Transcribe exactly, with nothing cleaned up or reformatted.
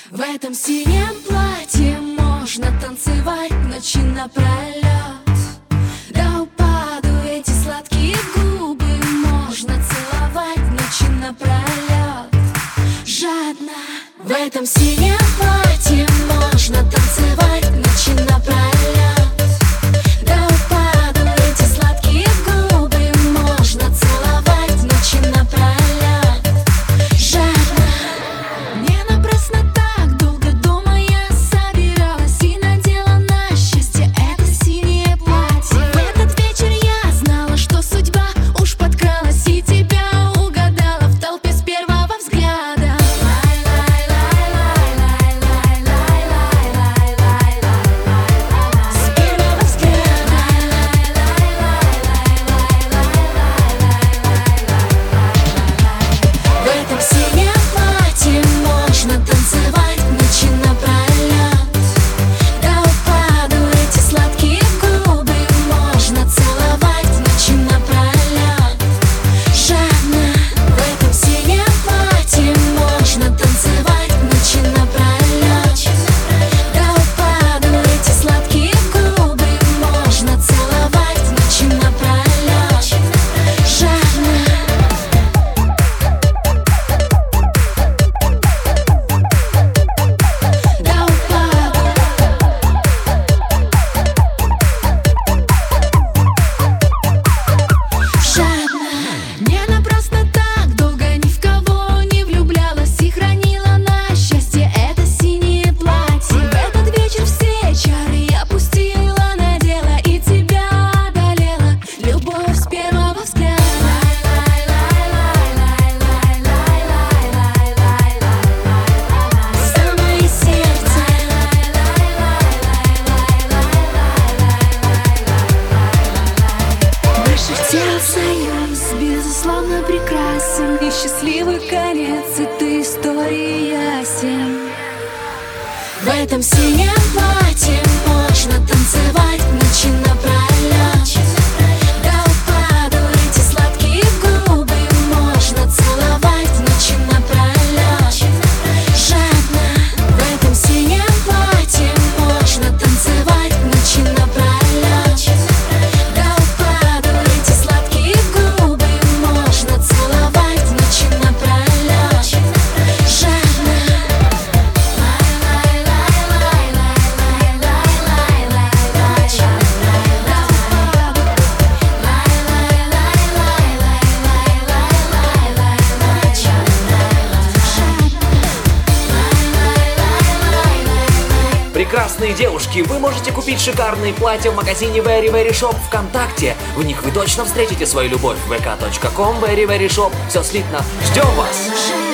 В этом синем платье можно танцевать ночи напролет. До упаду эти сладкие губы можно целовать ночи напролет. Жадно. В этом синем платье можно танцевать ночи напролет. До упаду эти сладкие губы можно целовать ночи напролет. Жадно. Не напрасно так долго дома я собиралась и надела на счастье это синее платье. В этот вечер я знала, что судьба уж подкралась и тебя угадала в толпе с первого взгляда. С первого взгляда. В этом синем платье можно танцевать ночи напролет. До упаду эти сладкие губы можно целовать ночи напролет. Жадно. В этом синем платье можно танцевать ночи напролет. До упаду эти сладкие губы можно целовать ночи напролет. Жадно. До упаду. Жадно. Не напрасно так долго ни в кого не влюблялась и хранила на счастье это синее платье. В этот вечер все чары я пустила, надела и тебя одолела. Любовь с первого взгляда. Самое сердце. Наших тел союз безусловно прекрасен, и счастливый конец этой истории ясен. В этом синем платье можно танцевать ночи напролет. До упаду эти сладкие губы можно целовать ночи напролет. Жадно. В этом синем платье можно танцевать ночи напролет. До упаду эти сладкие губы можно целовать ночи напролет. Жадно. Прекрасные девушки, вы можете купить шикарные платья в магазине Very Very Shop ВКонтакте. В них вы точно встретите свою любовь. вэ ка точка ком, Very Very Shop. Все слитно. Ждем вас!